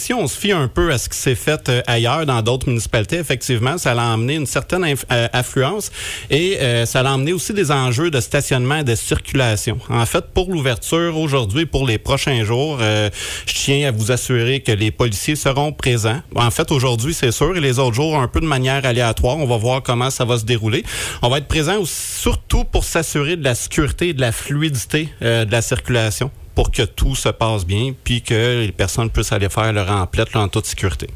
Si on se fie un peu à ce qui s'est fait ailleurs dans d'autres municipalités, effectivement, ça a emmené une certaine affluence et ça a emmené aussi des enjeux de stationnement et de circulation. En fait, pour l'ouverture aujourd'hui, pour les prochains jours, je tiens à vous assurer que les policiers seront présents. En fait, aujourd'hui, c'est sûr, et les autres jours, un peu de manière aléatoire. On va voir comment ça va se dérouler. On va être présents surtout pour s'assurer de la sécurité et de la fluidité de la circulation, pour que tout se passe bien, puis que les personnes puissent aller faire leur emplette en toute sécurité.